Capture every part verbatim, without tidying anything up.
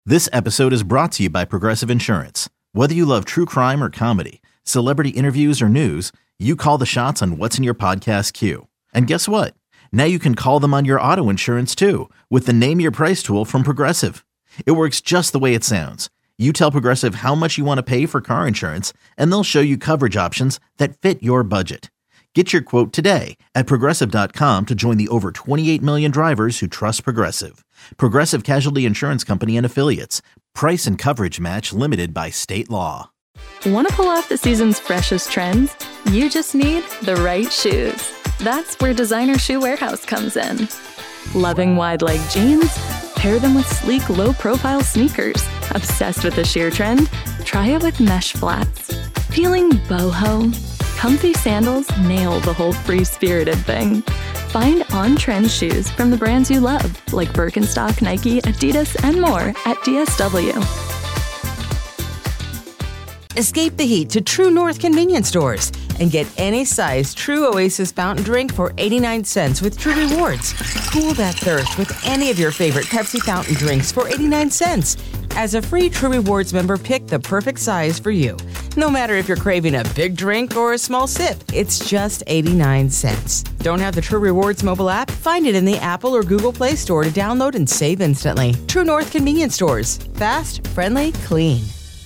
This episode is brought to you by Progressive Insurance. Whether you love true crime or comedy, celebrity interviews or news, you call the shots on what's in your podcast queue. And guess what? Now you can call them on your auto insurance too with the Name Your Price tool from Progressive. It works just the way it sounds. You tell Progressive how much you want to pay for car insurance, and they'll show you coverage options that fit your budget. Get your quote today at Progressive dot com to join the over twenty-eight million drivers who trust Progressive. Progressive Casualty Insurance Company and Affiliates. Price and coverage match limited by state law. Want to pull off the season's freshest trends? You just need the right shoes. That's where Designer Shoe Warehouse comes in. Loving wide leg jeans? Pair them with sleek, low-profile sneakers. Obsessed with the sheer trend? Try it with mesh flats. Feeling boho? Comfy sandals nail the whole free-spirited thing. Find on-trend shoes from the brands you love, like Birkenstock, Nike, Adidas, and more at D S W. Escape the heat to True North convenience stores and get any size True Oasis fountain drink for eighty-nine cents with True Rewards. Cool that thirst with any of your favorite Pepsi fountain drinks for eighty-nine cents. As a free True Rewards member, pick the perfect size for you. No matter if you're craving a big drink or a small sip, it's just eighty-nine cents. Don't have the True Rewards mobile app? Find it in the Apple or Google Play Store to download and save instantly. True North convenience stores. Fast, friendly, clean.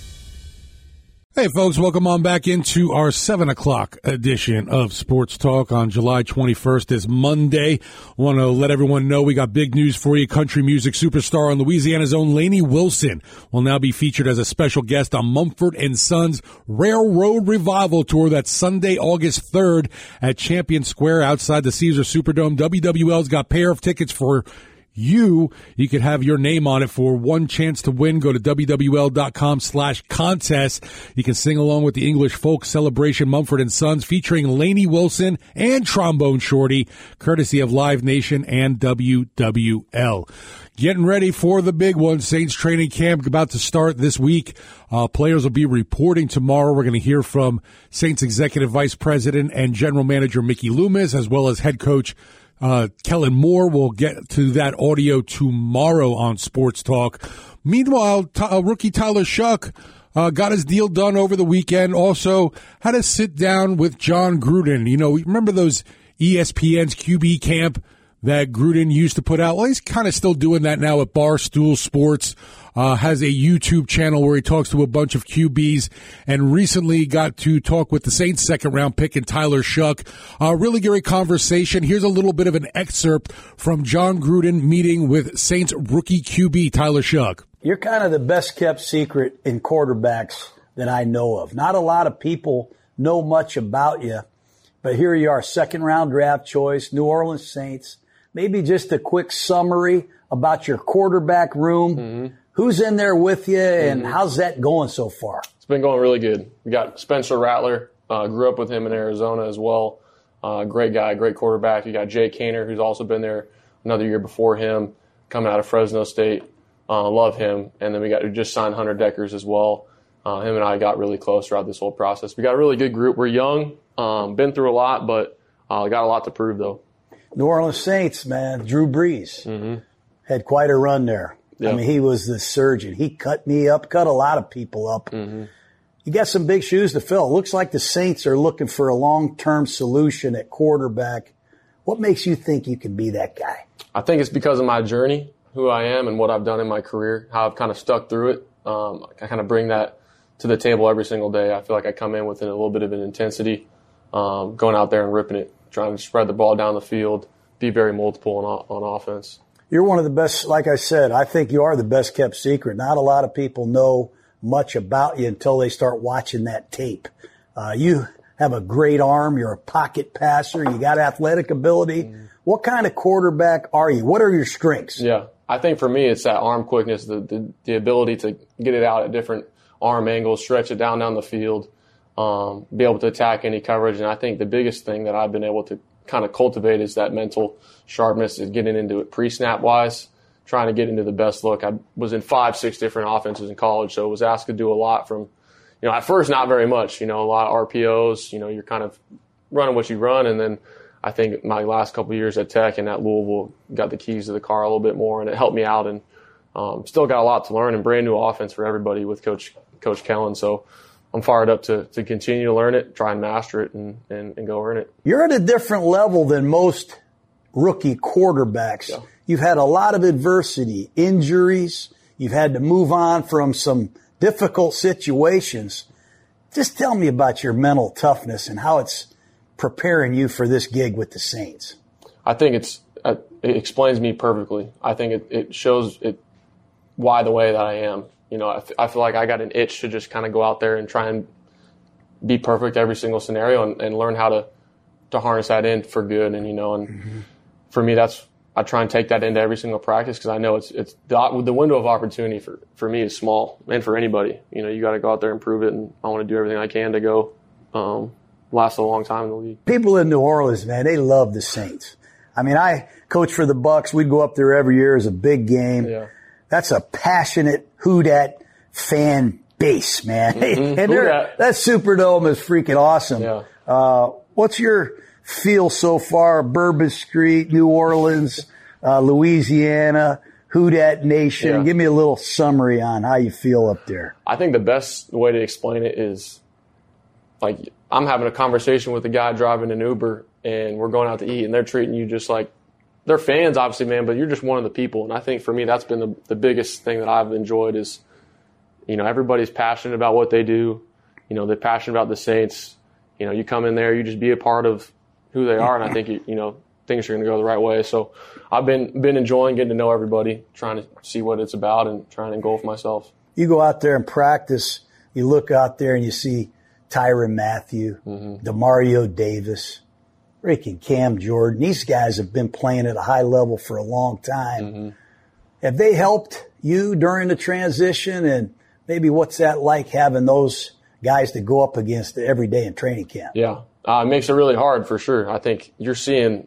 Hey, folks, welcome on back into our seven o'clock edition of Sports Talk on July twenty-first. It's Monday. Want to let everyone know we got big news for you. Country music superstar and Louisiana's own Lainey Wilson will now be featured as a special guest on Mumford and Sons Railroad Revival Tour. That's Sunday, August third at Champion Square outside the Caesars Superdome. W W L's got a pair of tickets for you. You could have your name on it for one chance to win. Go to W W L dot com slash contest. You can sing along with the English folk celebration Mumford and Sons featuring Lainey Wilson and Trombone Shorty, courtesy of Live Nation and W W L. Getting ready for the big one. Saints training camp about to start this week. Uh, players will be reporting tomorrow. We're going to hear from Saints Executive Vice President and General Manager Mickey Loomis, as well as head coach Uh, Kellen Moore. Will get to that audio tomorrow on Sports Talk. Meanwhile, t- uh, rookie Tyler Shough uh, got his deal done over the weekend. Also had to sit down with John Gruden. You know, remember those E S P N's Q B camp that Gruden used to put out? Well, he's kind of still doing that now at Barstool Sports. Uh, has a YouTube channel where he talks to a bunch of Q Bs, and recently got to talk with the Saints second-round pick and Tyler Shough. Uh, really great conversation. Here's a little bit of an excerpt from John Gruden meeting with Saints rookie Q B Tyler Shough. You're kind of the best-kept secret in quarterbacks that I know of. Not a lot of people know much about you, but here you are, second-round draft choice, New Orleans Saints. Maybe just a quick summary about your quarterback room. Mm-hmm. Who's in there with you, and mm-hmm. how's that going so far? It's been going really good. We got Spencer Rattler. Uh, grew up with him in Arizona as well. Uh, great guy, great quarterback. You got Jay Kaner, who's also been there another year before him, coming out of Fresno State. Uh, love him. And then we got we just signed Hunter Deckers as well. Uh, him and I got really close throughout this whole process. We got a really good group. We're young, um, been through a lot, but uh, got a lot to prove, though. New Orleans Saints, man, Drew Brees mm-hmm. had quite a run there. Yep. I mean, he was the surgeon. He cut me up, cut a lot of people up. Mm-hmm. You got some big shoes to fill. It looks like the Saints are looking for a long-term solution at quarterback. What makes you think you can be that guy? I think it's because of my journey, who I am and what I've done in my career, how I've kind of stuck through it. Um, I kind of bring that to the table every single day. I feel like I come in with a little bit of an intensity, um, going out there and ripping it, trying to spread the ball down the field, be very multiple on, on offense. You're one of the best, like I said, I think you are the best kept secret. Not a lot of people know much about you until they start watching that tape. Uh, you have a great arm. You're a pocket passer. You got athletic ability. Mm. What kind of quarterback are you? What are your strengths? Yeah, I think for me it's that arm quickness, the, the, the ability to get it out at different arm angles, stretch it down down the field, um, be able to attack any coverage. And I think the biggest thing that I've been able to kind of cultivate is that mental sharpness, is getting into it pre-snap wise, trying to get into the best look. I was in five, six different offenses in college, so I was asked to do a lot from, you know, at first not very much, you know, a lot of R P Os, you know, you're kind of running what you run. And then I think my last couple of years at Tech and at Louisville got the keys to the car a little bit more, and it helped me out in um, still got a lot to learn and brand new offense for everybody with Coach Coach Kellen. So I'm fired up to to continue to learn it, try and master it, and, and, and go earn it. You're at a different level than most rookie quarterbacks. Yeah. You've had a lot of adversity, injuries. You've had to move on from some difficult situations. Just tell me about your mental toughness and how it's preparing you for this gig with the Saints. I think it's uh, it explains me perfectly. I think it, it shows it why the way that I am. You know, I, f- I feel like I got an itch to just kind of go out there and try and be perfect every single scenario and, and learn how to, to harness that in for good. And, you know, and mm-hmm. for me, that's I try and take that into every single practice because I know it's it's the, the window of opportunity for, for me is small and for anybody. You know, you got to go out there and prove it, and I want to do everything I can to go um, last a long time in the league. People in New Orleans, man, they love the Saints. I mean, I coach for the Bucks. We'd go up there every year as a big game. Yeah. That's a passionate Who Dat fan base, man. Mm-hmm. And Who Dat? that Superdome is freaking awesome. Yeah. Uh, what's your feel so far? Bourbon Street, New Orleans, uh, Louisiana, Who Dat Nation. Yeah. Give me a little summary on how you feel up there. I think the best way to explain it is like I'm having a conversation with a guy driving an Uber and we're going out to eat and they're treating you just like they're fans, obviously, man, but you're just one of the people. And I think for me, that's been the, the biggest thing that I've enjoyed is, you know, everybody's passionate about what they do. You know, they're passionate about the Saints. You know, you come in there, you just be a part of who they are. And I think, you, you know, things are going to go the right way. So I've been, been enjoying getting to know everybody, trying to see what it's about and trying to engulf myself. You go out there and practice, you look out there and you see Tyrann Mathieu, mm-hmm. DeMario Davis, freaking Cam Jordan. These guys have been playing at a high level for a long time. Mm-hmm. Have they helped you during the transition? And maybe what's that like having those guys to go up against every day in training camp? Yeah, uh, it makes it really hard for sure. I think you're seeing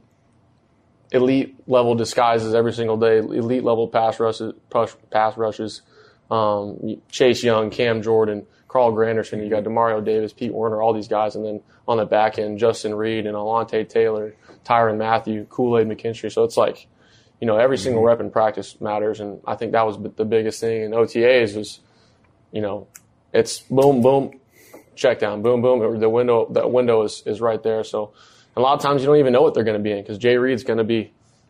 elite level disguises every single day, elite level pass rushes, pass rushes. Um, Chase Young, Cam Jordan, Carl Granderson, you got DeMario Davis, Pete Werner, all these guys. And then on the back end, Justin Reed and Alontae Taylor, Tyrann Mathieu, Kool-Aid McKinstry. So it's like, you know, every single rep in practice matters. And I think that was the biggest thing in O T As was, you know, it's boom, boom, check down, boom, boom. The window, that window is, is right there. So a lot of times you don't even know what they're going to be in because Jay Reed's going to be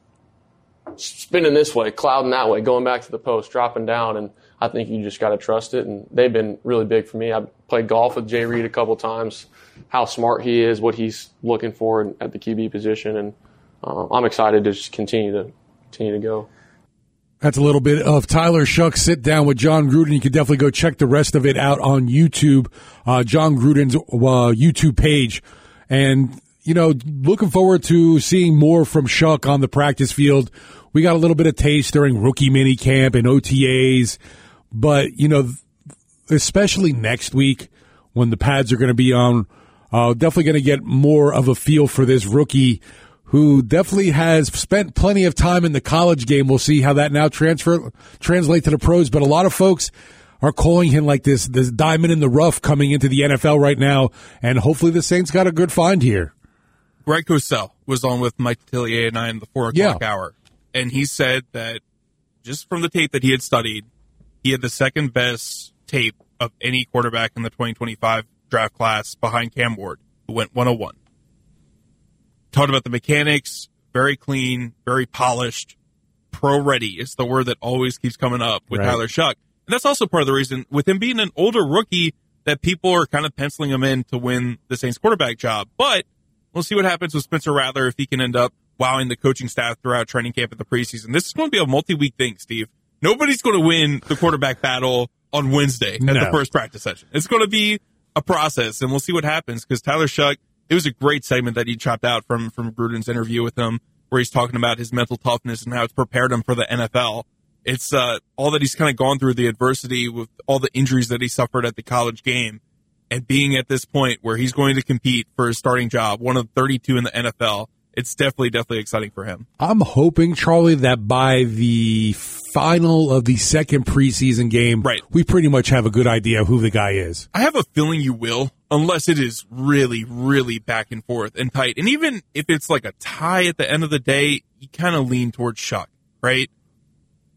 spinning this way, clouding that way, going back to the post, dropping down. And I think you just got to trust it. And they've been really big for me. I played golf with Jay Reed a couple times, how smart he is, what he's looking for at the Q B position. And uh, I'm excited to just continue to continue to go. That's a little bit of Tyler Shough sit down with Jon Gruden. You can definitely go check the rest of it out on YouTube, uh, Jon Gruden's uh, YouTube page. And, you know, looking forward to seeing more from Shough on the practice field. We got a little bit of taste during rookie mini camp and O T As. But, you know, especially next week when the pads are going to be on, uh, definitely going to get more of a feel for this rookie who definitely has spent plenty of time in the college game. We'll see how that now transfer translate to the pros. But a lot of folks are calling him like this, this diamond in the rough coming into the N F L right now. And hopefully the Saints got a good find here. Greg Cosell was on with Mike Tillier and I in the four o'clock yeah. hour. And he said that just from the tape that he had studied, he had the second best tape of any quarterback in the twenty twenty-five draft class behind Cam Ward, who went one oh one. Talked about the mechanics, very clean, very polished, pro-ready. It's the word that always keeps coming up with right. Tyler Shough. And that's also part of the reason, with him being an older rookie, that people are kind of penciling him in to win the Saints quarterback job. But we'll see what happens with Spencer Rattler if he can end up wowing the coaching staff throughout training camp at the preseason. This is going to be a multi-week thing, Steve. Nobody's going to win the quarterback battle on Wednesday at no. the first practice session. It's going to be a process, and we'll see what happens because Tyler Shough, it was a great segment that he chopped out from, from Gruden's interview with him where he's talking about his mental toughness and how it's prepared him for the N F L. It's uh, all that he's kind of gone through, the adversity with all the injuries that he suffered at the college game, and being at this point where he's going to compete for his starting job, one of thirty-two in the N F L. It's definitely, definitely exciting for him. I'm hoping, Charlie, that by the final of the second preseason game, right. we pretty much have a good idea who the guy is. I have a feeling you will, unless it is really, really back and forth and tight. And even if it's like a tie at the end of the day, you kind of lean towards Shough, right?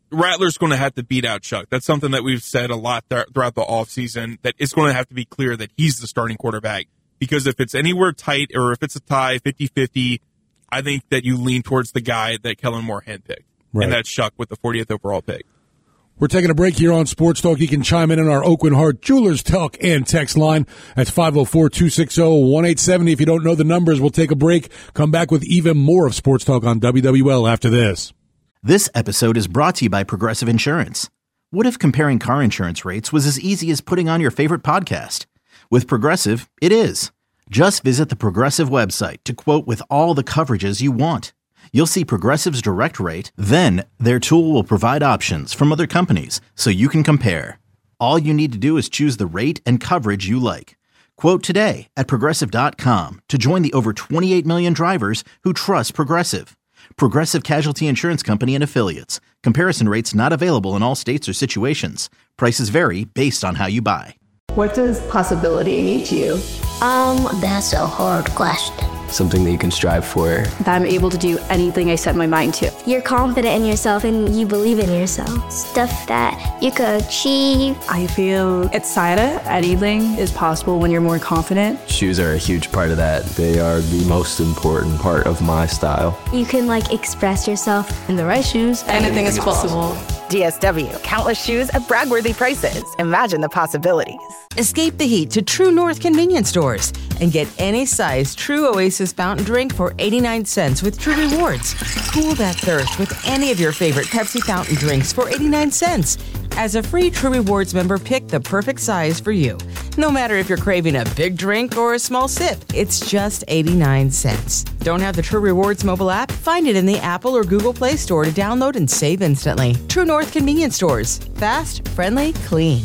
Rattler's going to have to beat out Chuck. That's something that we've said a lot th- throughout the offseason, that it's going to have to be clear that he's the starting quarterback. Because if it's anywhere tight or if it's a tie, fifty-fifty, I think that you lean towards the guy that Kellen Moore handpicked. Right. And that's Chuck with the fortieth overall pick. We're taking a break here on Sports Talk. You can chime in on our Oakland Heart Jewelers Talk and text line. That's five oh four, two six oh, one eight seven oh. If you don't know the numbers, we'll take a break. Come back with even more of Sports Talk on W W L after this. This episode is brought to you by Progressive Insurance. What if comparing car insurance rates was as easy as putting on your favorite podcast? With Progressive, it is. Just visit the Progressive website to quote with all the coverages you want. You'll see Progressive's direct rate, then their tool will provide options from other companies so you can compare. All you need to do is choose the rate and coverage you like. Quote today at Progressive dot com to join the over twenty-eight million drivers who trust Progressive. Progressive Casualty Insurance Company and Affiliates. Comparison rates not available in all states or situations. Prices vary based on how you buy. What does possibility mean to you? Um, that's a hard question. Something that you can strive for. That I'm able to do anything I set my mind to. You're confident in yourself and you believe in yourself. Stuff that you could achieve. I feel excited. Anything is possible when you're more confident. Shoes are a huge part of that. They are the most important part of my style. You can like express yourself. In the right shoes, anything, anything is possible. possible. D S W, countless shoes at brag-worthy prices. Imagine the possibilities. Escape the heat to True North convenience stores and get any size True Oasis fountain drink for eighty-nine cents with True Rewards. Cool that thirst with any of your favorite Pepsi fountain drinks for eighty-nine cents. As a free True Rewards member, pick the perfect size for you. No matter if you're craving a big drink or a small sip, it's just eighty-nine cents. Don't have the True Rewards mobile app? Find it in the Apple or Google Play Store to download and save instantly. True North convenience stores. Fast, friendly, clean.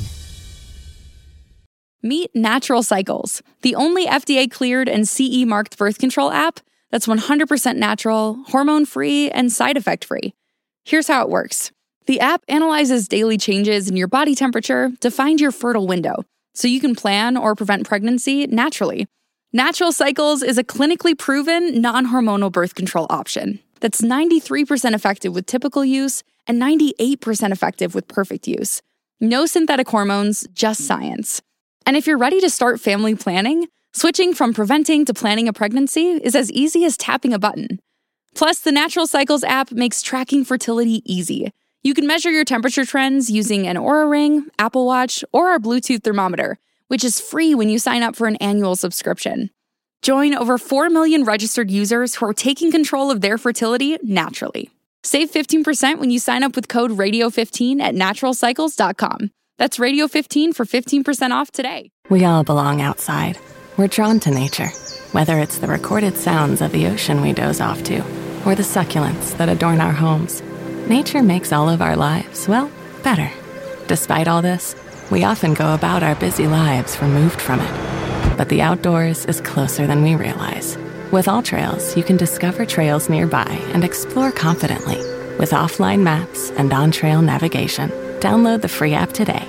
Meet Natural Cycles, the only F D A-cleared and C E-marked birth control app that's one hundred percent natural, hormone-free, and side effect-free. Here's how it works. The app analyzes daily changes in your body temperature to find your fertile window, so you can plan or prevent pregnancy naturally. Natural Cycles is a clinically proven, non-hormonal birth control option that's ninety-three percent effective with typical use and ninety-eight percent effective with perfect use. No synthetic hormones, just science. And if you're ready to start family planning, switching from preventing to planning a pregnancy is as easy as tapping a button. Plus, the Natural Cycles app makes tracking fertility easy. You can measure your temperature trends using an Oura Ring, Apple Watch, or our Bluetooth thermometer, which is free when you sign up for an annual subscription. Join over four million registered users who are taking control of their fertility naturally. Save fifteen percent when you sign up with code radio fifteen at natural cycles dot com. That's radio fifteen for fifteen percent off today. We all belong outside. We're drawn to nature, whether it's the recorded sounds of the ocean we doze off to, or the succulents that adorn our homes. Nature makes all of our lives, well, better. Despite all this, we often go about our busy lives removed from it. But the outdoors is closer than we realize. With AllTrails, you can discover trails nearby and explore confidently with offline maps and on-trail navigation. Download the free app today.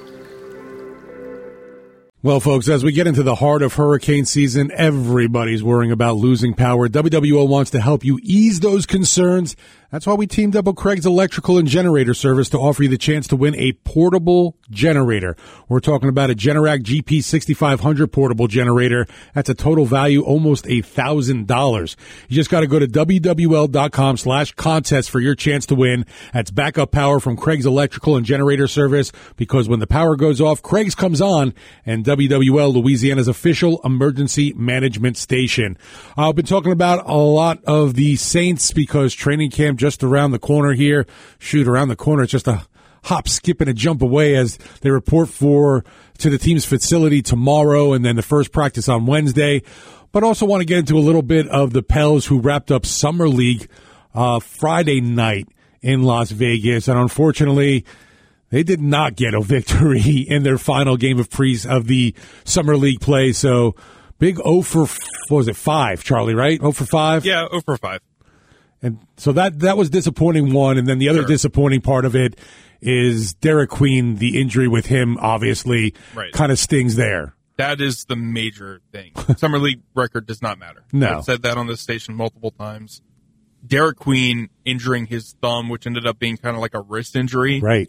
Well, folks, as we get into the heart of hurricane season, everybody's worrying about losing power. W W L wants to help you ease those concerns. That's why we teamed up with Craig's Electrical and Generator Service to offer you the chance to win a portable generator. We're talking about a Generac G P sixty-five hundred portable generator. That's a total value almost a thousand dollars. You just got to go to W W L dot com slash contest for your chance to win. That's backup power from Craig's Electrical and Generator Service, because when the power goes off, Craig's comes on, and W W L, Louisiana's official emergency management station. Uh, I've been talking about a lot of the Saints because training camp just around the corner here. Shoot, around the corner. It's just a hop, skip, and a jump away as they report for to the team's facility tomorrow, and then the first practice on Wednesday. But also want to get into a little bit of the Pels, who wrapped up Summer League uh, Friday night in Las Vegas, and unfortunately, they did not get a victory in their final game of pre of the Summer League play. So big oh for what was it five, Charlie? Right, oh for five. Yeah, oh for five. And so that that was disappointing one, and then the other sure. disappointing part of it is Derek Queen. The injury with him obviously right. kind of stings there. That is the major thing. Summer League record does not matter. No, I've said that on this station multiple times. Derek Queen injuring his thumb, which ended up being kind of like a wrist injury. Right.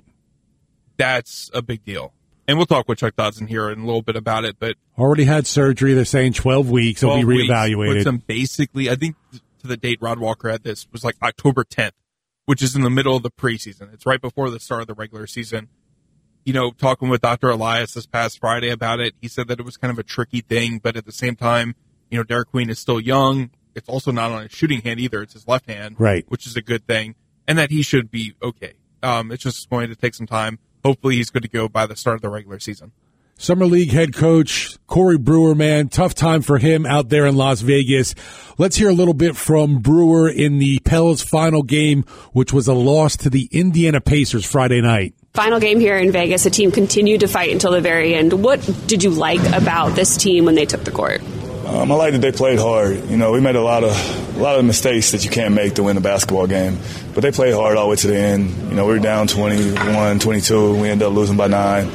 That's a big deal. And we'll talk with Chuck Dodson here in a little bit about it. But already had surgery. They're saying twelve weeks. He'll be reevaluated. Some basically, I think to the date Rod Walker had this was like October tenth, which is in the middle of the preseason. It's right before the start of the regular season. You know, talking with Doctor Elias this past Friday about it, he said that it was kind of a tricky thing, but at the same time, you know, Derek Queen is still young. It's also not on his shooting hand either. It's his left hand, right, which is a good thing, and that he should be okay. Um, it's just going to take some time. Hopefully he's good to go by the start of the regular season. Summer League head coach Corey Brewer, man, tough time for him out there in Las Vegas. Let's hear a little bit from Brewer in the Pels' final game, which was a loss to the Indiana Pacers Friday night. Final game here in Vegas, the team continued to fight until the very end. What did you like about this team when they took the court? Um, I like that they played hard. You know, we made a lot of a lot of mistakes that you can't make to win a basketball game, but they played hard all the way to the end. You know, we were down twenty-one, twenty-two. We ended up losing by nine.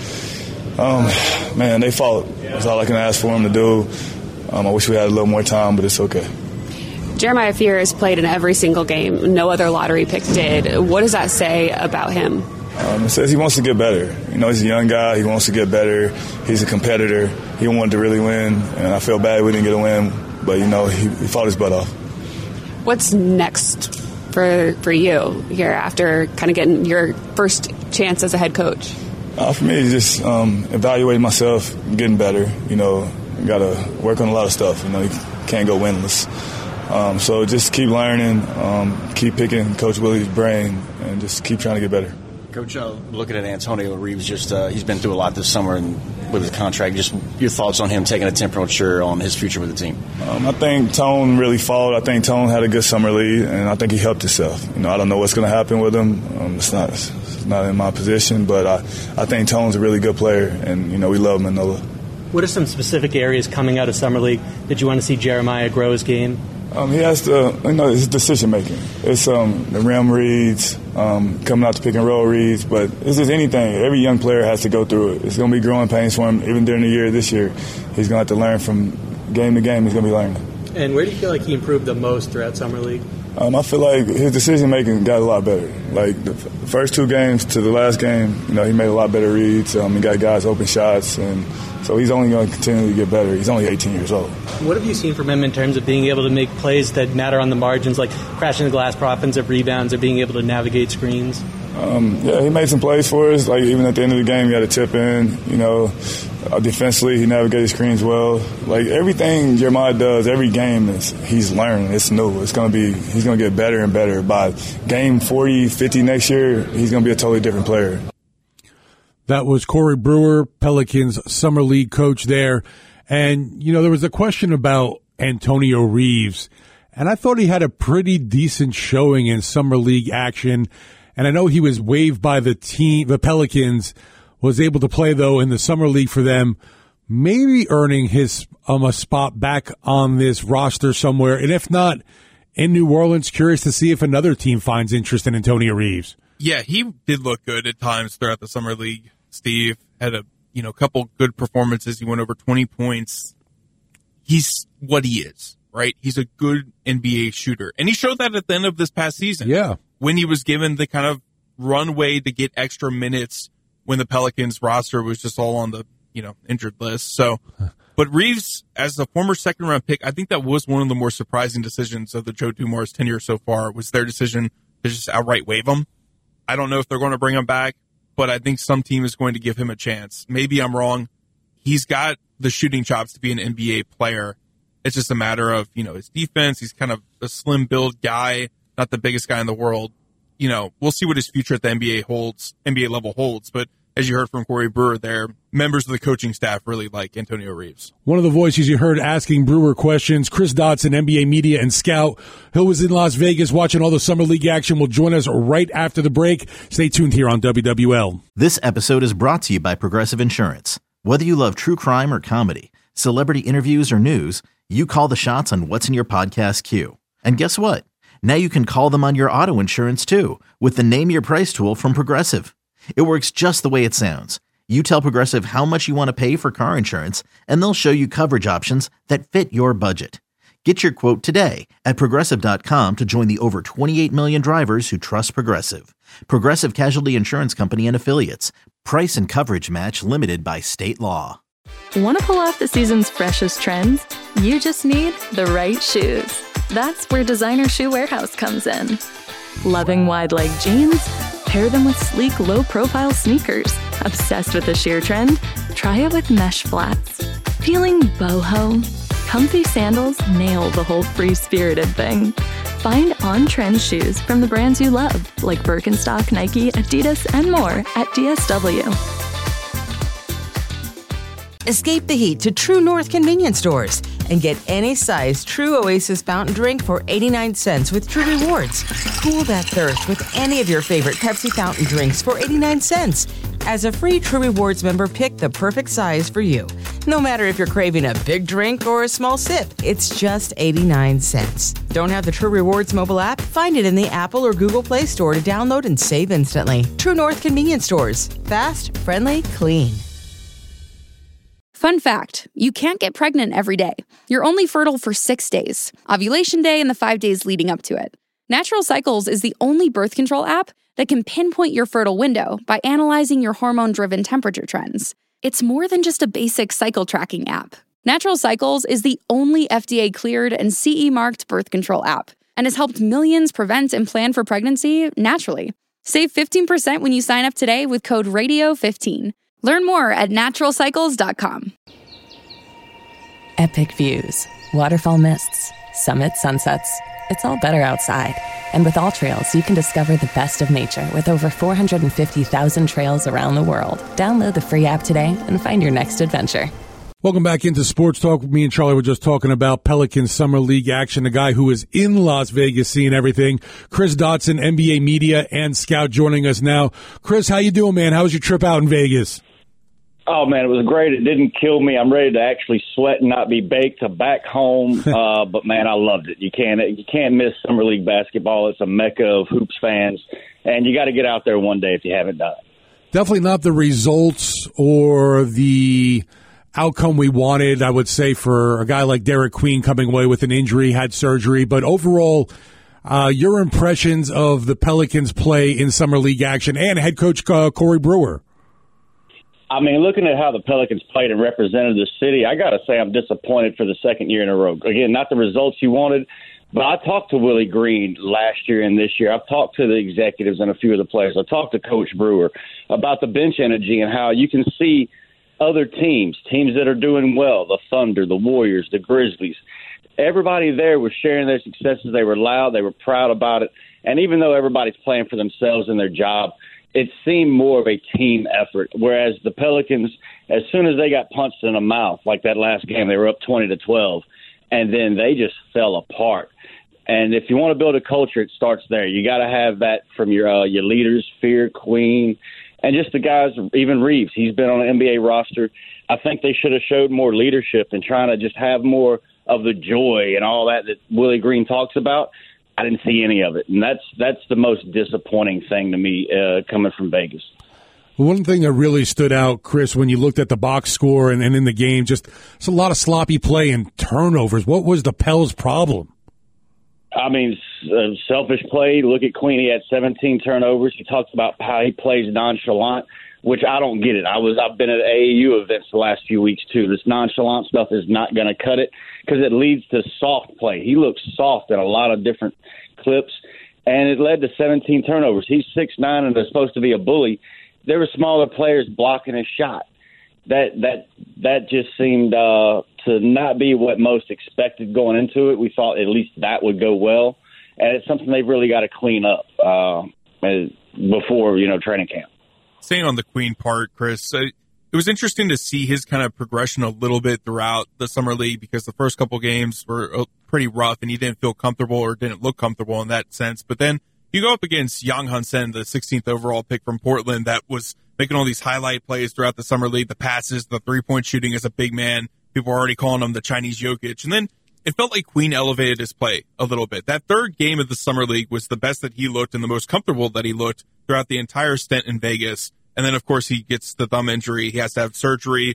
Um, man, they fought. That's all I can ask for them to do. Um, I wish we had a little more time, but it's okay. Jeremiah Fear has played in every single game. No other lottery pick did. What does that say about him? Um, it says he wants to get better. You know, he's a young guy. He wants to get better. He's a competitor. He wanted to really win, and I feel bad we didn't get a win. But, you know, he, he fought his butt off. What's next for for you here after kind of getting your first chance as a head coach? Uh, for me, it's just um, evaluating myself, getting better. You know, got to work on a lot of stuff. You know, you can't go winless. Um, so just keep learning, um, keep picking Coach Willie's brain, and just keep trying to get better. Coach, uh, looking at Antonio Reeves, just uh, he's been through a lot this summer and with his contract. Just your thoughts on him taking a temperature on his future with the team? Um, I think Tone really followed. I think Tone had a good summer league, and I think he helped himself. You know, I don't know what's going to happen with him. Um, it's not it's not in my position, but I, I think Tone's a really good player, and, you know, we love him in Nola. What are some specific areas coming out of summer league that you want to see Jeremiah grow his game? Um, he has to, you know, it's decision making. It's um, the rim reads, um, coming out to pick and roll reads, but it's just anything. Every young player has to go through it. It's going to be growing pains for him, even during the year this year. He's going to have to learn from game to game. He's going to be learning. And where do you feel like he improved the most throughout summer league? Um, I feel like his decision making got a lot better. Like the f- first two games to the last game, you know, he made a lot better reads. Um, he got guys open shots, and so he's only going to continue to get better. He's only eighteen years old. What have you seen from him in terms of being able to make plays that matter on the margins, like crashing the glass for offensive rebounds or being able to navigate screens? Um, yeah, he made some plays for us. Like even at the end of the game, he got a tip in. You know, uh, defensively, he navigated screens well. Like everything Jeremiah does, every game is he's learning. It's new. It's going to be. He's going to get better and better. By game forty, fifty next year, he's going to be a totally different player. That was Corey Brewer, Pelicans Summer League coach there. And, you know, there was a question about Antonio Reeves, and I thought he had a pretty decent showing in Summer League action. And I know he was waived by the team, the Pelicans, was able to play, though, in the Summer League for them, maybe earning his um, a spot back on this roster somewhere. And if not, in New Orleans, curious to see if another team finds interest in Antonio Reeves. Yeah, he did look good at times throughout the Summer League. Steve had a you know couple good performances. He went over twenty points. He's what he is, right? He's a good N B A shooter. And he showed that at the end of this past season. Yeah. When he was given the kind of runway to get extra minutes when the Pelicans roster was just all on the, you know, injured list. So, but Reeves, as a former second round pick, I think that was one of the more surprising decisions of the Joe Dumars tenure so far, was their decision to just outright waive him. I don't know if they're going to bring him back, but I think some team is going to give him a chance. Maybe I'm wrong. He's got the shooting chops to be an N B A player. It's just a matter of, you know, his defense. He's kind of a slim build guy, not the biggest guy in the world. You know, we'll see what his future at the N B A holds, N B A level holds. But as you heard from Corey Brewer there, members of the coaching staff really like Antonio Reeves. One of the voices you heard asking Brewer questions, Chris Dotson, N B A media and scout. Hill was in Las Vegas watching all the Summer League action. Will join us right after the break. Stay tuned here on W W L. This episode is brought to you by Progressive Insurance. Whether you love true crime or comedy, celebrity interviews or news, you call the shots on what's in your podcast queue. And guess what? Now you can call them on your auto insurance too with the Name Your Price tool from Progressive. It works just the way it sounds. You tell Progressive how much you want to pay for car insurance, and they'll show you coverage options that fit your budget. Get your quote today at Progressive dot com to join the over twenty-eight million drivers who trust Progressive. Progressive Casualty Insurance Company and Affiliates. Price and coverage match limited by state law. Want to pull off the season's freshest trends? You just need the right shoes. That's where Designer Shoe Warehouse comes in. Loving wide leg jeans? Pair them with sleek, low-profile sneakers. Obsessed with the sheer trend? Try it with mesh flats. Feeling boho? Comfy sandals nail the whole free-spirited thing. Find on-trend shoes from the brands you love, like Birkenstock, Nike, Adidas, and more at D S W. Escape the heat to True North convenience stores and get any size True Oasis fountain drink for eighty-nine cents with True Rewards. Cool that thirst with any of your favorite Pepsi fountain drinks for eighty-nine cents. As a free True Rewards member, pick the perfect size for you. No matter if you're craving a big drink or a small sip, it's just eighty-nine cents. Don't have the True Rewards mobile app? Find it in the Apple or Google Play Store to download and save instantly. True North convenience stores. Fast, friendly, clean. Fun fact, you can't get pregnant every day. You're only fertile for six days, ovulation day and the five days leading up to it. Natural Cycles is the only birth control app that can pinpoint your fertile window by analyzing your hormone-driven temperature trends. It's more than just a basic cycle tracking app. Natural Cycles is the only F D A-cleared and C E-marked birth control app and has helped millions prevent and plan for pregnancy naturally. Save fifteen percent when you sign up today with code radio fifteen. Learn more at natural cycles dot com. Epic views, waterfall mists, summit sunsets. It's all better outside. And with All Trails, you can discover the best of nature with over four hundred fifty thousand trails around the world. Download the free app today and find your next adventure. Welcome back into Sports Talk. Me and Charlie were just talking about Pelicans Summer League action. The guy who is in Las Vegas seeing everything, Chris Dotson, N B A media and scout, joining us now. Chris, how you doing, man? How was your trip out in Vegas? Oh, man, it was great. It didn't kill me. I'm ready to actually sweat and not be baked. I'm back home. uh, but, man, I loved it. You can't, you can't miss Summer League basketball. It's a mecca of hoops fans, and you got to get out there one day if you haven't done it. Definitely not the results or the outcome we wanted, I would say, for a guy like Derek Queen coming away with an injury, had surgery. But overall, uh, your impressions of the Pelicans' play in Summer League action and head coach uh, Corey Brewer. I mean, looking at how the Pelicans played and represented the city, I got to say I'm disappointed for the second year in a row. Again, not the results you wanted, but I talked to Willie Green last year and this year. I've talked to the executives and a few of the players. I talked to Coach Brewer about the bench energy and how you can see other teams, teams that are doing well, the Thunder, the Warriors, the Grizzlies. Everybody there was sharing their successes. They were loud. They were proud about it. And even though everybody's playing for themselves and their job, it seemed more of a team effort, whereas the Pelicans, as soon as they got punched in the mouth, like that last game, they were up twenty to twelve, and then they just fell apart. And if you want to build a culture, it starts there. You got to have that from your uh, your leaders, Fear, Queen, and just the guys, even Reeves. He's been on an N B A roster. I think they should have showed more leadership and trying to just have more of the joy and all that that Willie Green talks about. I didn't see any of it, and that's that's the most disappointing thing to me uh, coming from Vegas. One thing that really stood out, Chris, when you looked at the box score and, and in the game, just it's a lot of sloppy play and turnovers. What was the Pels' problem? I mean, uh, selfish play. Look at Queen. He had seventeen turnovers. He talks about how he plays nonchalant, which I don't get it. I was I've been at A A U events the last few weeks too. This nonchalant stuff is not going to cut it because it leads to soft play. He looks soft in a lot of different clips, and it led to seventeen turnovers. He's six nine and is supposed to be a bully. There were smaller players blocking his shot. That that that just seemed uh, to not be what most expected going into it. We thought at least that would go well, and it's something they've really got to clean up uh, before you know training camp. Staying on the Queen part, Chris, uh, it was interesting to see his kind of progression a little bit throughout the Summer League because the first couple games were pretty rough and he didn't feel comfortable or didn't look comfortable in that sense. But then you go up against Yang Hun-sen, the sixteenth overall pick from Portland that was making all these highlight plays throughout the Summer League, the passes, the three-point shooting as a big man. People are already calling him the Chinese Jokic. And then it felt like Queen elevated his play a little bit. That third game of the Summer League was the best that he looked and the most comfortable that he looked throughout the entire stint in Vegas. And then, of course, he gets the thumb injury. He has to have surgery.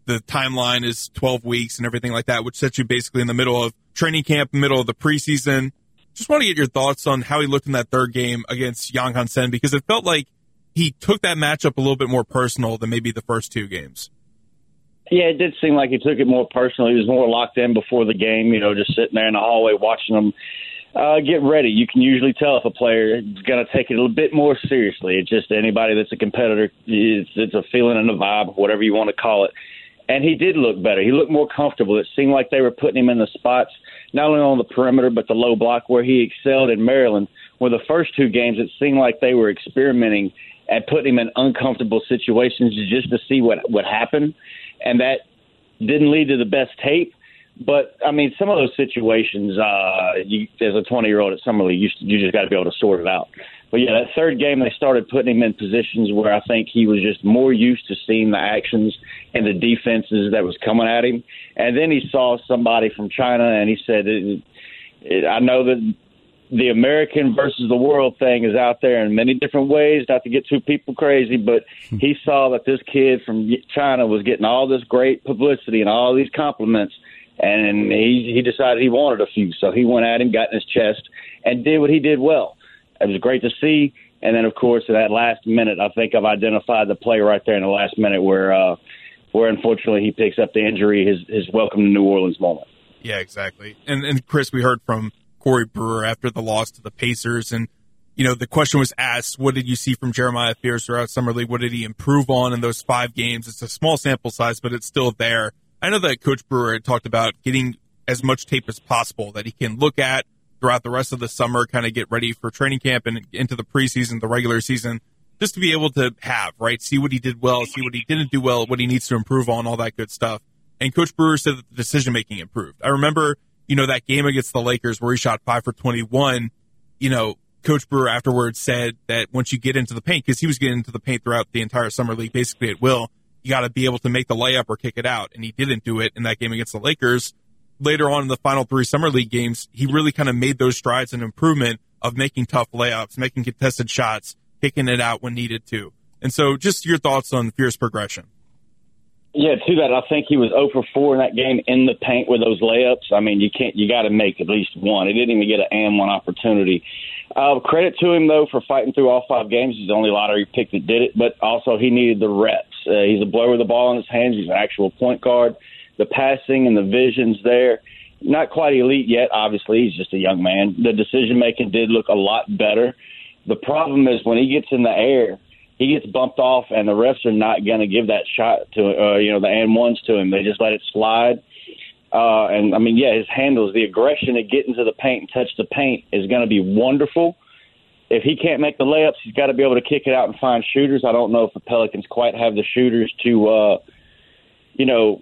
the timeline is twelve weeks and everything like that, which sets you basically in the middle of training camp, middle of the preseason. Just want to get your thoughts on how he looked in that third game against Yang Han Sen, because it felt like he took that matchup a little bit more personal than maybe the first two games. Yeah, it did seem like he took it more personal. He was more locked in before the game, you know, just sitting there in the hallway watching them uh, get ready. You can usually tell if a player is going to take it a little bit more seriously. It's just anybody that's a competitor, it's, it's a feeling and a vibe, whatever you want to call it. And he did look better. He looked more comfortable. It seemed like they were putting him in the spots, not only on the perimeter, but the low block where he excelled in Maryland. Where the first two games, it seemed like they were experimenting and putting him in uncomfortable situations just to see what what happened. And that didn't lead to the best tape. But, I mean, some of those situations, uh, you, as a twenty-year-old at Summer League, you, you just got to be able to sort it out. But, yeah, that third game, they started putting him in positions where I think he was just more used to seeing the actions and the defenses that was coming at him. And then he saw somebody from China, and he said, it, it, I know that the American versus the world thing is out there in many different ways, not to get too people crazy, but he saw that this kid from China was getting all this great publicity and all these compliments, and he, he decided he wanted a few. So he went at him, got in his chest, and did what he did well. It was great to see. And then, of course, in that last minute, I think I've identified the play right there in the last minute where, uh, where unfortunately he picks up the injury, his, his welcome to New Orleans moment. Yeah, exactly. And, and Chris, we heard from Corey Brewer after the loss to the Pacers. And, you know, the question was asked, what did you see from Jeremiah Fears throughout Summer League? What did he improve on in those five games? It's a small sample size, but it's still there. I know that Coach Brewer had talked about getting as much tape as possible that he can look at throughout the rest of the summer, kind of get ready for training camp and into the preseason, the regular season, just to be able to have, right? See what he did well, see what he didn't do well, what he needs to improve on, all that good stuff. And Coach Brewer said that the decision-making improved. I remember, you know, that game against the Lakers where he shot five for twenty-one, you know, Coach Brewer afterwards said that once you get into the paint, because he was getting into the paint throughout the entire Summer League, basically at will, you got to be able to make the layup or kick it out. And he didn't do it in that game against the Lakers. Later on in the final three Summer League games, he really kind of made those strides and improvement of making tough layups, making contested shots, kicking it out when needed to. And so just your thoughts on Fear's progression. Yeah, to that, I think he was zero for four in that game in the paint with those layups. I mean, you can't, you got to make at least one. He didn't even get an and one opportunity. Uh, credit to him, though, for fighting through all five games. He's the only lottery pick that did it, but also he needed the reps. Uh, he's a blower with the ball in his hands. He's an actual point guard. The passing and the vision's there. Not quite elite yet, obviously. He's just a young man. The decision-making did look a lot better. The problem is when he gets in the air, he gets bumped off, and the refs are not going to give that shot to, uh, you know, the and ones to him. They just let it slide. Uh, and, I mean, yeah, his handles, the aggression to get into the paint and touch the paint is going to be wonderful. If he can't make the layups, he's got to be able to kick it out and find shooters. I don't know if the Pelicans quite have the shooters to, uh, you know,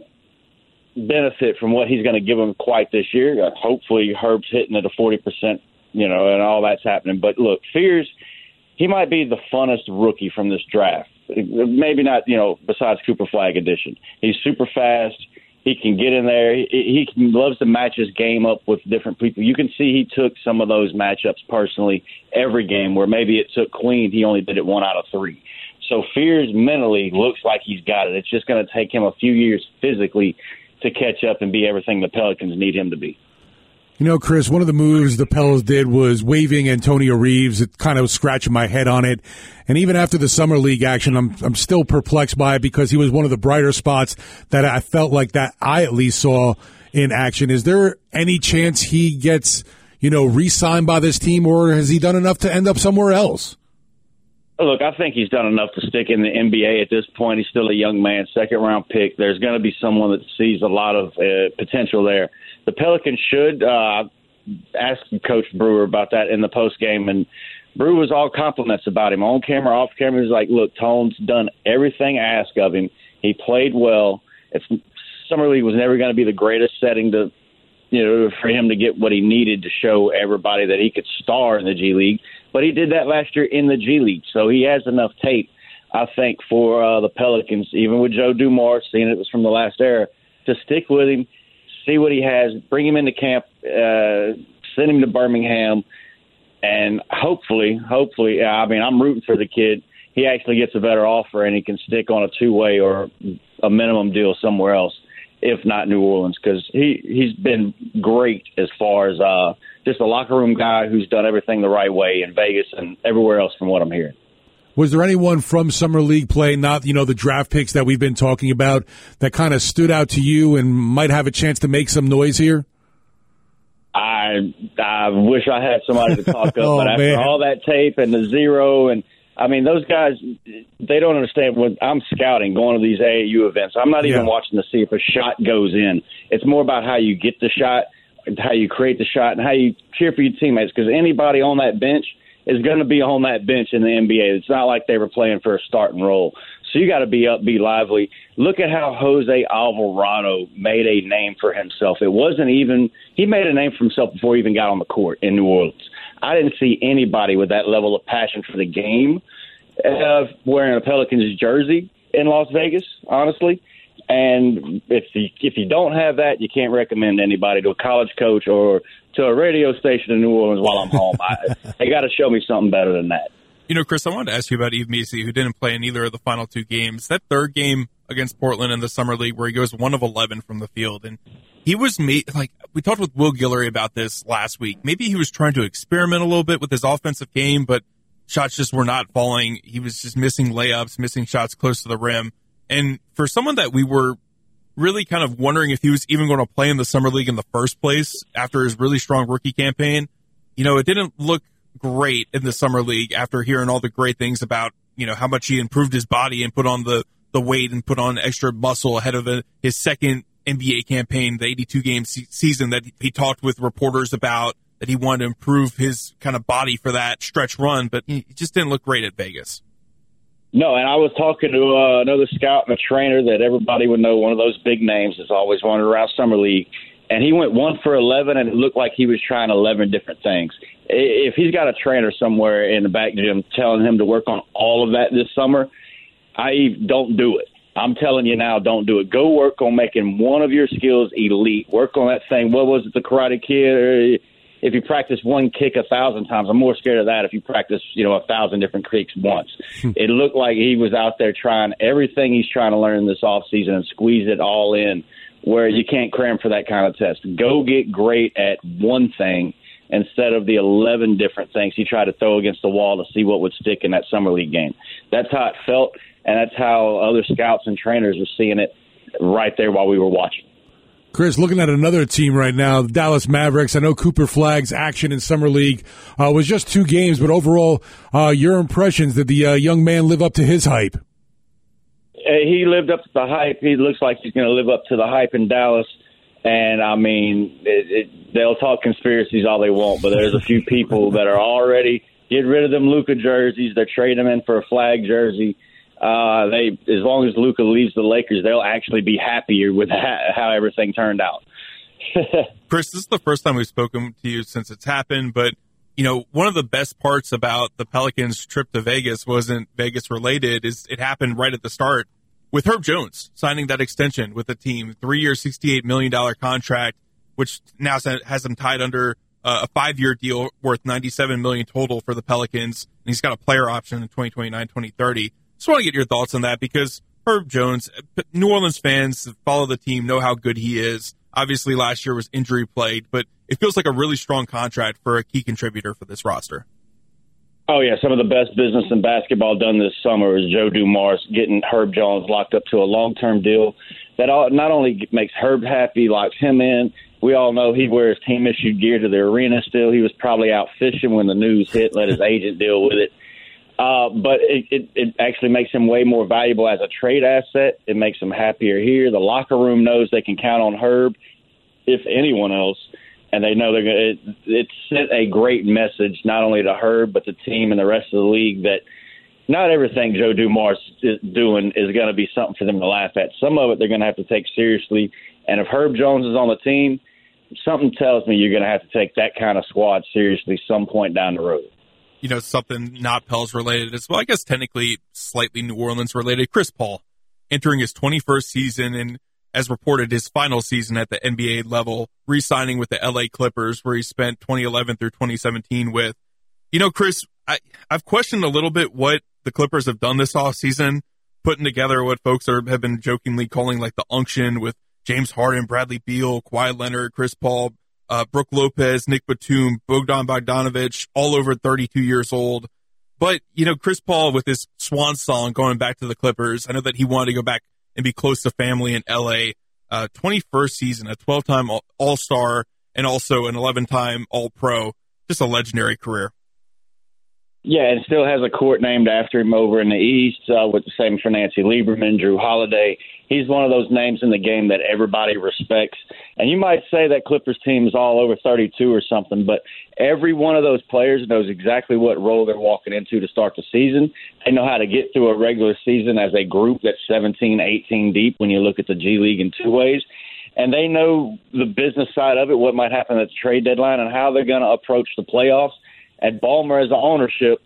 benefit from what he's going to give them quite this year. Uh, hopefully Herb's hitting at a forty percent, you know, and all that's happening. But, look, Fears, he might be the funnest rookie from this draft. Maybe not, you know, besides Cooper Flagg edition. He's super fast. He can get in there. He, he loves to match his game up with different people. You can see he took some of those matchups personally every game where maybe it took Queen. He only did it one out of three. So Fears mentally looks like he's got it. It's just going to take him a few years physically to catch up and be everything the Pelicans need him to be. You know, Chris, one of the moves the Pels did was waiving Antonio Reeves. It kind of was scratching my head on it. And even after the Summer League action, I'm I'm still perplexed by it because he was one of the brighter spots that I felt like that I at least saw in action. Is there any chance he gets, you know, re-signed by this team, or has he done enough to end up somewhere else? Look, I think he's done enough to stick in the N B A at this point. He's still a young man, second-round pick. There's going to be someone that sees a lot of uh, potential there. The Pelicans should uh, ask Coach Brewer about that in the postgame, and Brewer was all compliments about him. On camera, off camera, he's like, look, Tone's done everything asked of him. He played well. It's, Summer League was never going to be the greatest setting to, you know, for him to get what he needed to show everybody that he could star in the G League. But he did that last year in the G League, so he has enough tape, I think, for uh, the Pelicans, even with Joe Dumars, seeing it was from the last era, to stick with him, see what he has, bring him into camp, uh, send him to Birmingham, and hopefully, hopefully, I mean, I'm rooting for the kid. He actually gets a better offer and he can stick on a two-way or a minimum deal somewhere else, if not New Orleans, because he, he's been great as far as uh, just a locker room guy who's done everything the right way in Vegas and everywhere else from what I'm hearing. Was there anyone from Summer League play, not, you know, the draft picks that we've been talking about, that kind of stood out to you and might have a chance to make some noise here? I I wish I had somebody to talk up, oh, but after man. all that tape and the zero, and I mean, those guys, they don't understand. When I'm scouting, going to these A A U events, I'm not even yeah. watching to see if a shot goes in. It's more about how you get the shot, how you create the shot, and how you cheer for your teammates, because anybody on that bench is going to be on that bench in the N B A. It's not like they were playing for a starting role. So you got to be up, be lively. Look at how Jose Alvarado made a name for himself. It wasn't even – he made a name for himself before he even got on the court in New Orleans. I didn't see anybody with that level of passion for the game uh, wearing a Pelicans jersey in Las Vegas, honestly. And if you, if you don't have that, you can't recommend anybody to a college coach or to a radio station in New Orleans while I'm home. I, they got to show me something better than that. You know, Chris, I wanted to ask you about Yves Missi, who didn't play in either of the final two games. That third game against Portland in the Summer League where he goes one of eleven from the field. And he was made, like, we talked with Will Guillory about this last week. Maybe he was trying to experiment a little bit with his offensive game, but shots just were not falling. He was just missing layups, missing shots close to the rim. And for someone that we were really kind of wondering if he was even going to play in the Summer League in the first place after his really strong rookie campaign, you know, it didn't look great in the Summer League after hearing all the great things about, you know, how much he improved his body and put on the, the weight and put on extra muscle ahead of a, his second N B A campaign, the eighty-two game se- season that he talked with reporters about, that he wanted to improve his kind of body for that stretch run, but he just didn't look great at Vegas. No, and I was talking to uh, another scout and a trainer that everybody would know, one of those big names that's always wandered around Summer League, and he went one for eleven, and it looked like he was trying eleven different things. If he's got a trainer somewhere in the back gym telling him to work on all of that this summer, I don't do it. I'm telling you now, don't do it. Go work on making one of your skills elite. Work on that thing. What was it, the Karate Kid? If you practice one kick a thousand times, I'm more scared of that if you practice, you know, a thousand different kicks once. It looked like he was out there trying everything he's trying to learn this offseason and squeeze it all in, where you can't cram for that kind of test. Go get great at one thing instead of the eleven different things he tried to throw against the wall to see what would stick in that Summer League game. That's how it felt, and that's how other scouts and trainers were seeing it right there while we were watching. Chris, looking at another team right now, the Dallas Mavericks. I know Cooper Flagg's action in Summer League uh, was just two games, but overall, uh, your impressions, did the uh, young man live up to his hype? He lived up to the hype. He looks like he's going to live up to the hype in Dallas. And, I mean, it, it, they'll talk conspiracies all they want, but there's a few people that are already getting rid of them Luka jerseys. They're trading them in for a Flag jersey. Uh, they, as long as Luka leaves the Lakers, they'll actually be happier with ha- how everything turned out. Chris, this is the first time we've spoken to you since it's happened, but, you know, one of the best parts about the Pelicans' trip to Vegas wasn't Vegas-related, is it happened right at the start with Herb Jones signing that extension with the team, three-year, sixty-eight million dollars contract, which now has him tied under uh, a five-year deal worth ninety-seven million dollars total for the Pelicans, and he's got a player option in twenty twenty-nine, twenty thirty. Just want to get your thoughts on that, because Herb Jones, New Orleans fans that follow the team know how good he is. Obviously, last year was injury-plagued, but it feels like a really strong contract for a key contributor for this roster. Oh, yeah, some of the best business in basketball done this summer is Joe Dumars getting Herb Jones locked up to a long-term deal that not only makes Herb happy, locks him in. We all know he wears team-issued gear to the arena still. He was probably out fishing when the news hit, let his agent deal with it. Uh, but it, it, it actually makes him way more valuable as a trade asset. It makes him happier here. The locker room knows they can count on Herb, if anyone else, and they know they're going to. It, it sent a great message not only to Herb but the team and the rest of the league that not everything Joe Dumars is doing is going to be something for them to laugh at. Some of it they're going to have to take seriously. And if Herb Jones is on the team, something tells me you're going to have to take that kind of squad seriously some point down the road. You know, something not Pels related as well, I guess technically slightly New Orleans related. Chris Paul entering his twenty-first season and, as reported, his final season at the N B A level, re-signing with the L A Clippers, where he spent twenty eleven through twenty seventeen with. You know, Chris, I, I've questioned a little bit what the Clippers have done this offseason, putting together what folks are, have been jokingly calling like the unction with James Harden, Bradley Beal, Kawhi Leonard, Chris Paul, uh, Brook Lopez, Nick Batum, Bogdan Bogdanovic, all over thirty-two years old. But, you know, Chris Paul with his swan song going back to the Clippers, I know that he wanted to go back and be close to family in L A. Uh, twenty-first season, a twelve-time All-Star, and also an eleven-time All-Pro. Just a legendary career. Yeah, and still has a court named after him over in the East, uh, with the same for Nancy Lieberman, Drew Holiday. He's one of those names in the game that everybody respects. And you might say that Clippers team is all over thirty-two or something, but every one of those players knows exactly what role they're walking into to start the season. They know how to get through a regular season as a group that's seventeen, eighteen deep when you look at the G League in two ways. And they know the business side of it, what might happen at the trade deadline, and how they're going to approach the playoffs. At Ballmer as an ownership,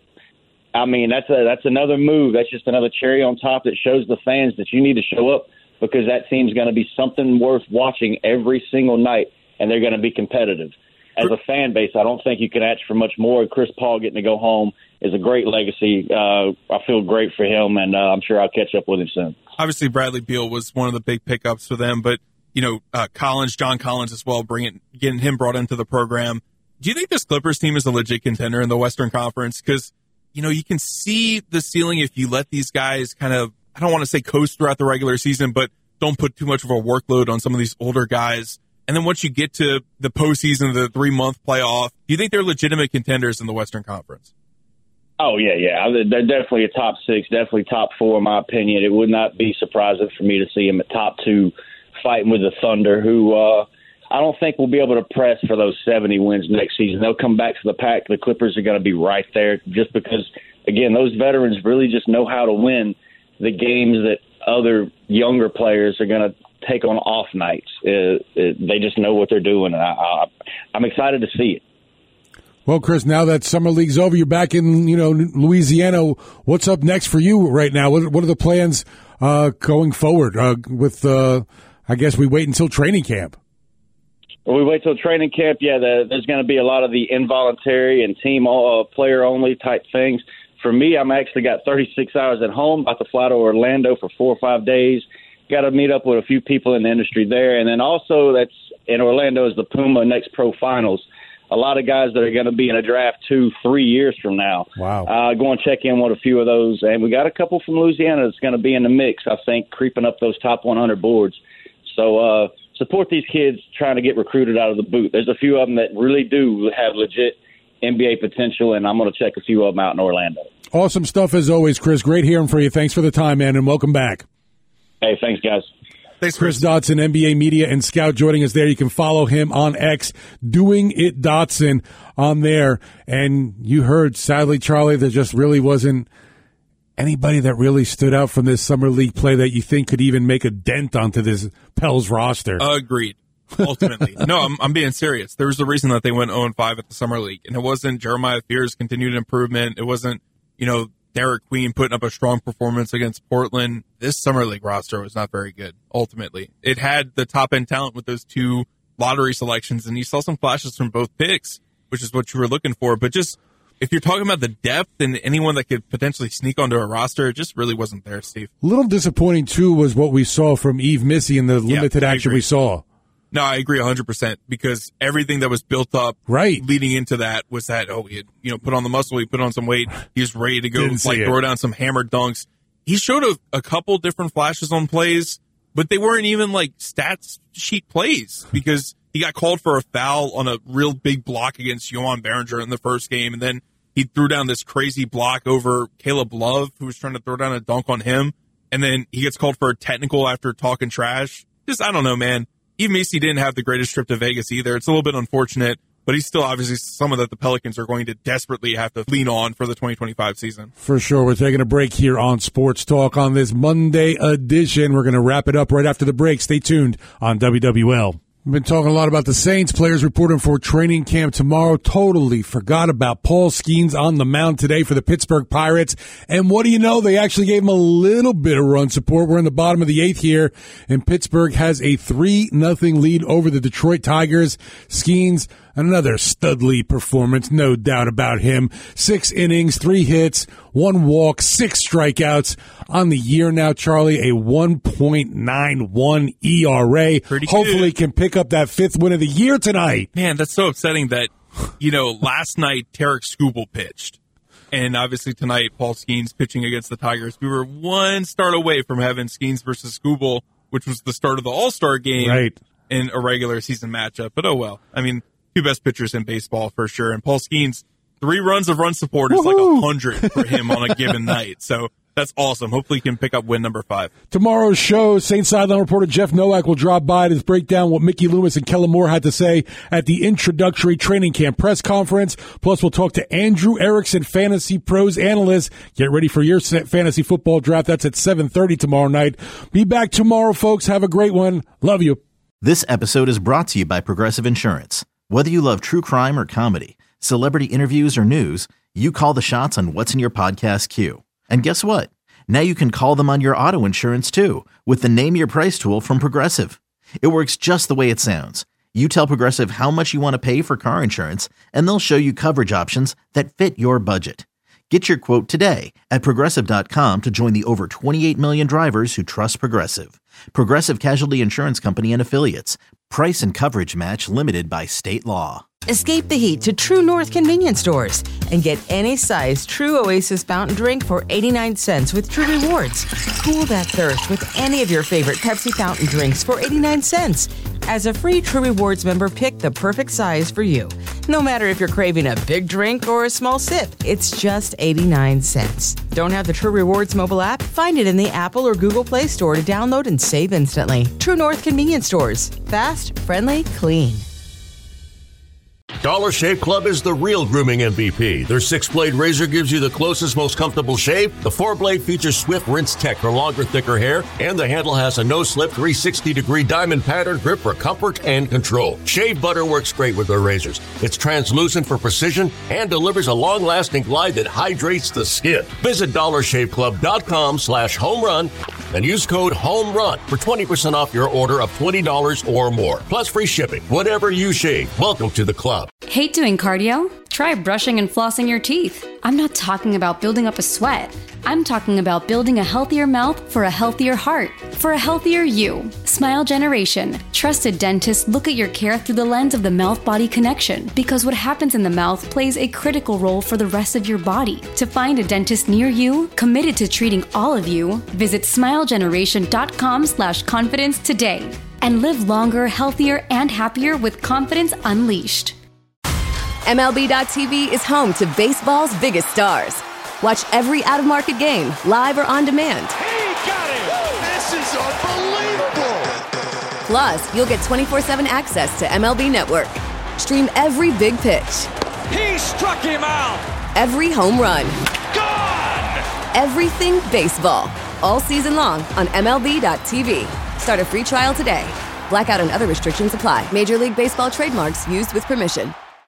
I mean, that's a that's another move. That's just another cherry on top that shows the fans that you need to show up, because that team's going to be something worth watching every single night, and they're going to be competitive. As a fan base, I don't think you can ask for much more. Chris Paul getting to go home is a great legacy. Uh, I feel great for him, and uh, I'm sure I'll catch up with him soon. Obviously, Bradley Beal was one of the big pickups for them, but, you know, uh, Collins, John Collins as well, bringing getting him brought into the program. Do you think this Clippers team is a legit contender in the Western Conference? Because, you know, you can see the ceiling if you let these guys kind of, I don't want to say coast throughout the regular season, but don't put too much of a workload on some of these older guys. And then once you get to the postseason, the three-month playoff, do you think they're legitimate contenders in the Western Conference? Oh, yeah, yeah. They're definitely a top six, definitely top four, in my opinion. It would not be surprising for me to see them at top two fighting with the Thunder, who uh, I don't think will be able to press for those seventy wins next season. They'll come back to the pack. The Clippers are going to be right there just because, again, those veterans really just know how to win the games that other younger players are going to take on off nights. Uh, uh, they just know what they're doing. I, I, I'm excited to see it. Well, Chris, now that summer league's over, you're back in, you know, Louisiana. What's up next for you right now? What, what are the plans uh, going forward uh, with, uh, I guess we wait until training camp? Well, we wait till training camp. Yeah, the, there's going to be a lot of the involuntary and team uh, player-only type things. For me, I'm actually got thirty-six hours at home, about to fly to Orlando for four or five days. Got to meet up with a few people in the industry there. And then also that's in Orlando is the Puma Next Pro Finals. A lot of guys that are going to be in a draft two, three years from now. Wow. Uh, go and check in with a few of those. And we got a couple from Louisiana that's going to be in the mix, I think, creeping up those top one hundred boards. So uh, support these kids trying to get recruited out of the boot. There's a few of them that really do have legit N B A potential, and I'm going to check a few of them out in Orlando. Awesome stuff as always, Chris. Great hearing from you. Thanks for the time, man, and welcome back. Hey, thanks, guys. Thanks, Chris. Chris Dotson, N B A Media and Scout, joining us there. You can follow him on X, Doing It Dotson on there. And you heard, sadly, Charlie, there just really wasn't anybody that really stood out from this summer league play that you think could even make a dent onto this Pels roster. Agreed. Ultimately. No, I'm, I'm being serious. There was a reason that they went oh and five at the summer league. And it wasn't Jeremiah Fears' continued improvement. It wasn't, you know, Derek Queen putting up a strong performance against Portland. This summer league roster was not very good, ultimately. It had the top-end talent with those two lottery selections, and you saw some flashes from both picks, which is what you were looking for. But just, if you're talking about the depth and anyone that could potentially sneak onto a roster, it just really wasn't there, Steve. A little disappointing, too, was what we saw from Yves Missy in the limited yeah, action we saw. No, I agree one hundred percent because everything that was built up right leading into that was that, oh, he had, you know, put on the muscle, he put on some weight, he was ready to go, Didn't like, see it. throw down some hammered dunks. He showed a, a couple different flashes on plays, but they weren't even, like, stats sheet plays because he got called for a foul on a real big block against Johan Berenger in the first game, and then he threw down this crazy block over Caleb Love, who was trying to throw down a dunk on him, and then he gets called for a technical after talking trash. Just, I don't know, man. Even Macy didn't have the greatest trip to Vegas either. It's a little bit unfortunate, but he's still obviously someone that the Pelicans are going to desperately have to lean on for the twenty twenty-five season. For sure. We're taking a break here on Sports Talk on this Monday edition. We're going to wrap it up right after the break. Stay tuned on W W L. We've been talking a lot about the Saints. Players reporting for training camp tomorrow. Totally forgot about Paul Skeens on the mound today for the Pittsburgh Pirates. And what do you know? They actually gave him a little bit of run support. We're in the bottom of the eighth here, and Pittsburgh has a three nothing lead over the Detroit Tigers. Skeens, another studly performance, no doubt about him. Six innings, three hits, one walk, six strikeouts on the year now, Charlie, a one point nine one E R A. Pretty Hopefully good. can pick up that fifth win of the year tonight. Man, that's so upsetting that, you know, last night Tarek Skubal pitched. And obviously tonight, Paul Skeens pitching against the Tigers. We were one start away from having Skeens versus Skubal, which was the start of the All-Star game right. in a regular season matchup. But oh well. I mean, two best pitchers in baseball for sure. And Paul Skeens, three runs of run support is Woo-hoo! like a hundred for him on a given night. So that's awesome. Hopefully he can pick up win number five. Tomorrow's show, Saints sideline reporter Jeff Nowak will drop by to break down what Mickey Loomis and Kellen Moore had to say at the introductory training camp press conference. Plus, we'll talk to Andrew Erickson, Fantasy Pros analyst. Get ready for your fantasy football draft. That's at seven thirty tomorrow night. Be back tomorrow, folks. Have a great one. Love you. This episode is brought to you by Progressive Insurance. Whether you love true crime or comedy, celebrity interviews or news, you call the shots on what's in your podcast queue. And guess what? Now you can call them on your auto insurance too with the Name Your Price tool from Progressive. It works just the way it sounds. You tell Progressive how much you want to pay for car insurance, and they'll show you coverage options that fit your budget. Get your quote today at Progressive dot com to join the over twenty-eight million drivers who trust Progressive. Progressive Casualty Insurance Company and Affiliates. Price and coverage match limited by state law. Escape the heat to True North convenience stores and get any size True Oasis fountain drink for eighty-nine cents with True Rewards. Cool that thirst with any of your favorite Pepsi fountain drinks for eighty-nine cents. As a free True Rewards member, pick the perfect size for you. No matter if you're craving a big drink or a small sip, it's just eighty-nine cents. Don't have the True Rewards mobile app? Find it in the Apple or Google Play Store to download and save instantly. True North convenience stores. Fast, friendly, clean. Dollar Shave Club is the real grooming M V P. Their six-blade razor gives you the closest, most comfortable shave. The four-blade features swift rinse tech for longer, thicker hair. And the handle has a no-slip three hundred sixty degree diamond pattern grip for comfort and control. Shave butter works great with their razors. It's translucent for precision and delivers a long-lasting glide that hydrates the skin. Visit dollar shave club dot com slash home run and use code HOMERUN for twenty percent off your order of twenty dollars or more. Plus free shipping. Whatever you shave, welcome to the club. Hate doing cardio? Try brushing and flossing your teeth. I'm not talking about building up a sweat. I'm talking about building a healthier mouth for a healthier heart, for a healthier you. Smile Generation. Trusted dentists look at your care through the lens of the mouth-body connection, because what happens in the mouth plays a critical role for the rest of your body. To find a dentist near you, committed to treating all of you, visit smile generation dot com slash confidence today. And live longer, healthier, and happier with confidence unleashed. M L B dot T V is home to baseball's biggest stars. Watch every out-of-market game, live or on demand. He got it! This is unbelievable! Plus, you'll get twenty-four seven access to M L B Network. Stream every big pitch. He struck him out! Every home run. Gone! Everything baseball. All season long on M L B dot T V. Start a free trial today. Blackout and other restrictions apply. Major League Baseball trademarks used with permission.